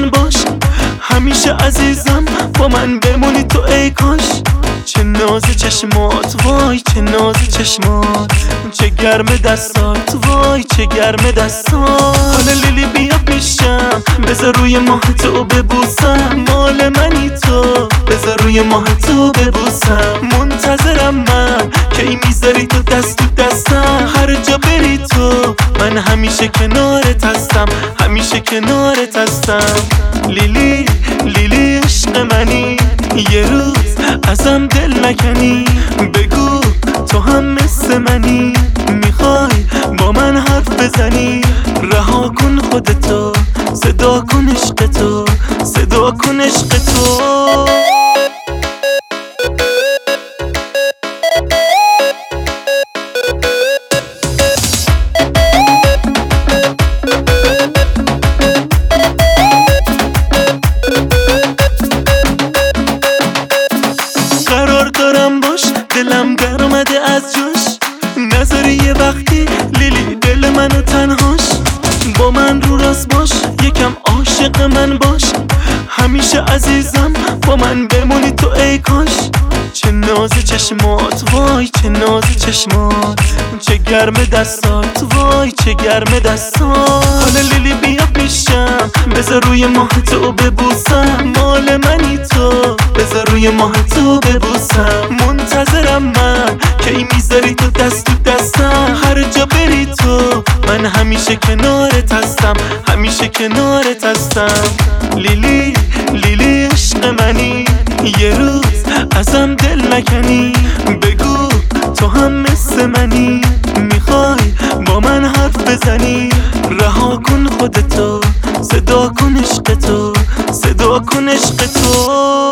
من باش، همیشه عزیزم با من بمونی تو ای کاش. چه ناز چشمات وای چه ناز چشمات، چه گرم دستات وای چه گرم دستات. حالا لیلی بیا پیشم بذار روی ماه تو ببوسم، مال منی تو بذار روی ماه تو ببوسم. منتظرم من کی میذاری تو دست تو دستم، هر جا بری تو من همیشه کنارت هستم، همیشه کنارت هستم. لیلی لیلی عشق منی، یه روز ازم دل نکنی، بگو تو هم مثل منی، میخوای با من حرف بزنی. رها کن خودتو، صدا کن عشق تو، صدا کن عشق تو. قرار دارم باش، دلم در اومده از جوش، نذاری یه وقتی لیلی دل منو تنهاش. با من رو راست باش، یکم عاشق من باش، همیشه عزیزم با من بمونی تو ای کاش. چه ناز چشمات وای چه ناز چشمات، چه گرم دستات وای چه گرم دستات. حالا لیلی بیا پیشم بذار روی ماه تو ببوسم، مال منی تو بذار روی ماه تو ببوسم. منتظرم من کی میذاری تو دست تو دستم، هر جا بری تو من همیشه کنارت هستم، همیشه کنارت هستم. لیلی لیلی عشق منی، یه روز ازم دل نکنی، بگو تو هم مثل منی، میخوای با من حرف بزنی. رها کن خودتو، صدا کن عشق تو، صدا کن عشق تو.